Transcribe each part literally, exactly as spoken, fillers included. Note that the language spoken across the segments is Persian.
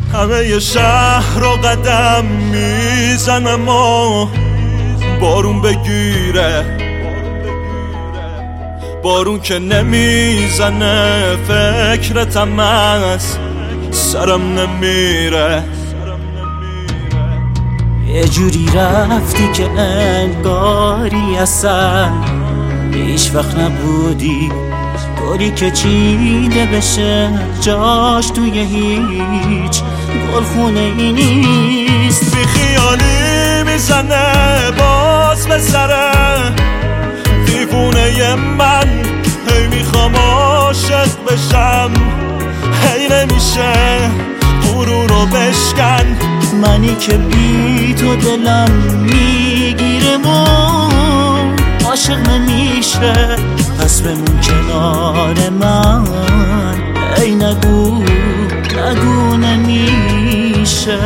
همه ی شهر رو قدم میزنم و بارون بگیره، بارون که نمیزنه فکرتم از سرم نمیره. یه جوری رفتی که انگاری اصلا هیچ وقت نبودی، گلی که چیده بشه جاش توی هیچ گلخونه ای نیست. بی خیالی میزنه باز به سره دیوونه من، هی میخوام عاشق بشم هی نمیشه غرور رو بشکن. منی که بی تو دلم میگیره و عاشق نمیشه، پس بمون کنار من، ای نگو نگو نمیشه.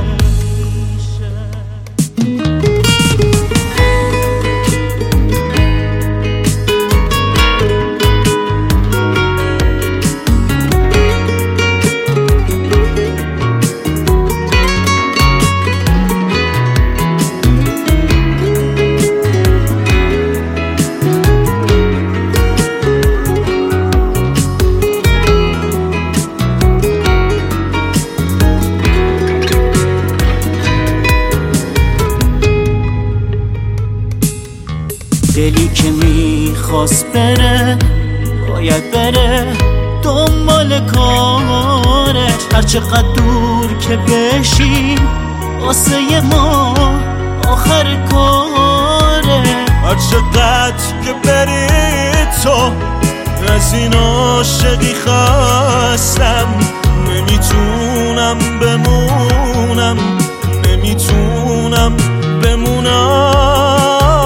دلی که میخواست بره باید بره دنبال کارش، هرچقدر دور که بشی واسه ما آخر کاره. هرچقدر که بری تو از این عاشقی خواستم، نمیتونم بمونم نمیتونم بمونم.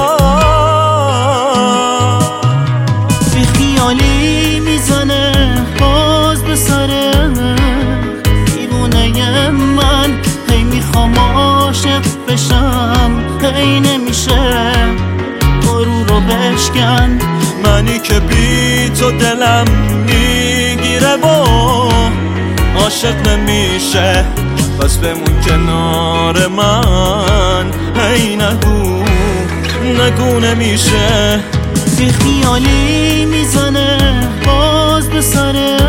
خیالی میزنه باز به سره دیوونه من، هی میخوام عاشق بشم هی نمیشه غرور رو بشکن. منی که بی تو دلم میگیره و عاشق نمیشه، پس بمون کنار من، هی نگو نگو نمیشه. بی خیالی میزنه باز به سره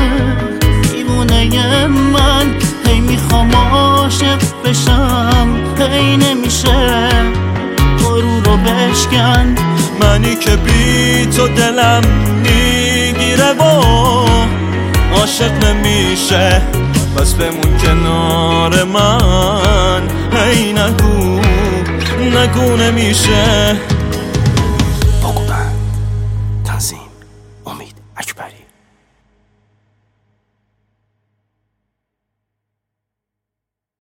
دیوونه من، هی میخوام عاشق بشم هی نمیشه غرور رو بشکن. منی که بی تو دلم میگیره و عاشق نمیشه، پس بمون کنار من، هی نگو نگو نمیشه.